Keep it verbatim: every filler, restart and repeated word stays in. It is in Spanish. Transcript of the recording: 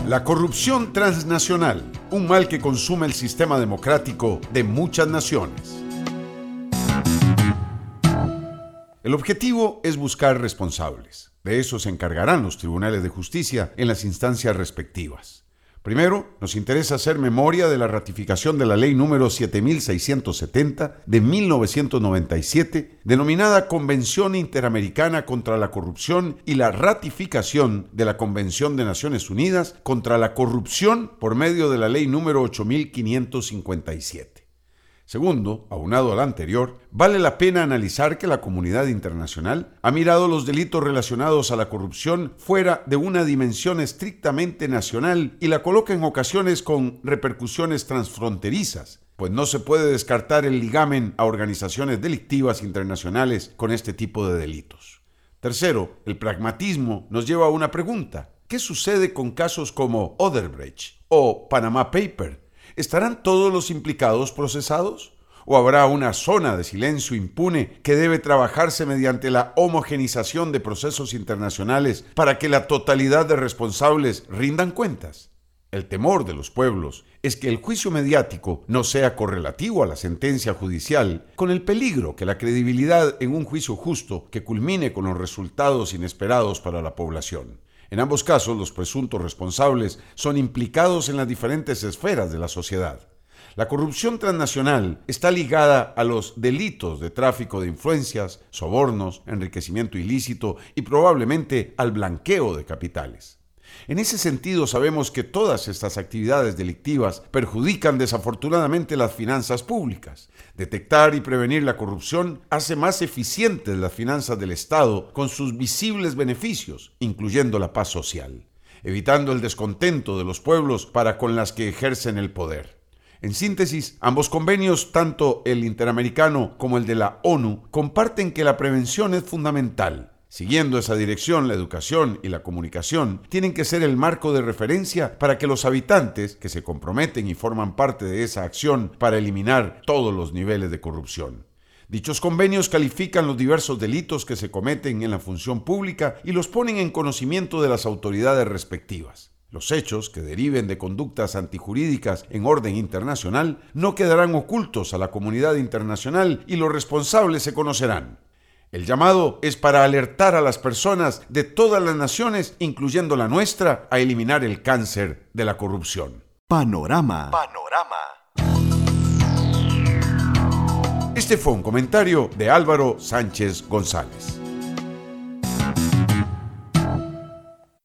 La corrupción transnacional, un mal que consume el sistema democrático de muchas naciones. El objetivo es buscar responsables. De eso se encargarán los tribunales de justicia en las instancias respectivas. Primero, nos interesa hacer memoria de la ratificación de la ley número siete mil seiscientos setenta de mil novecientos noventa y siete, denominada Convención Interamericana contra la Corrupción, y la ratificación de la Convención de Naciones Unidas contra la Corrupción por medio de la ley número ocho mil quinientos cincuenta y siete. Segundo, aunado al anterior, vale la pena analizar que la comunidad internacional ha mirado los delitos relacionados a la corrupción fuera de una dimensión estrictamente nacional y la coloca en ocasiones con repercusiones transfronterizas, pues no se puede descartar el ligamen a organizaciones delictivas internacionales con este tipo de delitos. Tercero, el pragmatismo nos lleva a una pregunta: ¿qué sucede con casos como Odebrecht o Panama Papers? ¿Estarán todos los implicados procesados? ¿O habrá una zona de silencio impune que debe trabajarse mediante la homogenización de procesos internacionales para que la totalidad de responsables rindan cuentas? El temor de los pueblos es que el juicio mediático no sea correlativo a la sentencia judicial, con el peligro que la credibilidad en un juicio justo que culmine con los resultados inesperados para la población. En ambos casos, los presuntos responsables son implicados en las diferentes esferas de la sociedad. La corrupción transnacional está ligada a los delitos de tráfico de influencias, sobornos, enriquecimiento ilícito y probablemente al blanqueo de capitales. En ese sentido, sabemos que todas estas actividades delictivas perjudican desafortunadamente las finanzas públicas. Detectar y prevenir la corrupción hace más eficientes las finanzas del Estado con sus visibles beneficios, incluyendo la paz social, evitando el descontento de los pueblos para con las que ejercen el poder. En síntesis, ambos convenios, tanto el interamericano como el de la ONU, comparten que la prevención es fundamental. Siguiendo esa dirección, la educación y la comunicación tienen que ser el marco de referencia para que los habitantes que se comprometen y forman parte de esa acción para eliminar todos los niveles de corrupción. Dichos convenios califican los diversos delitos que se cometen en la función pública y los ponen en conocimiento de las autoridades respectivas. Los hechos que deriven de conductas antijurídicas en orden internacional no quedarán ocultos a la comunidad internacional y los responsables se conocerán. El llamado es para alertar a las personas de todas las naciones, incluyendo la nuestra, a eliminar el cáncer de la corrupción. Panorama. Panorama. Este fue un comentario de Álvaro Sánchez González.